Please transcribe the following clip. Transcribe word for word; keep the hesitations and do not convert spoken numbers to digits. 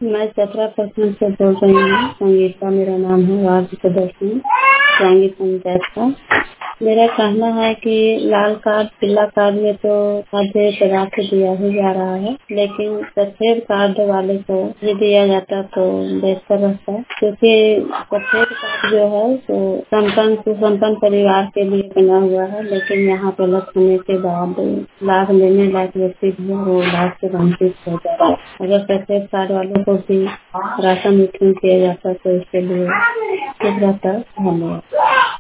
मैं चतरा प्रखंड से बोल रही हूँ। संगीता मेरा नाम है, वार्ड सदस्य सांगी पंचायत का। मेरा कहना है कि लाल कार्ड पीला कार्ड में तो आधे सजा के दिया ही जा रहा है, लेकिन सफेद कार्ड वाले को भी दिया जाता तो बेहतर रहता है, क्योंकि सफेद कार्ड जो है तो संपन्न सुसंपन्न परिवार के लिए बना हुआ है, लेकिन यहाँ पे लग होने के बाद लाभ लेने लायक व्यक्ति भी है वो लाभ से वंचित हो जा रहा है। अगर सफेद कार्ड वालों को भी राशन वितरण किया जाता तो इसके लिए ठीक रहता। धन्यवाद।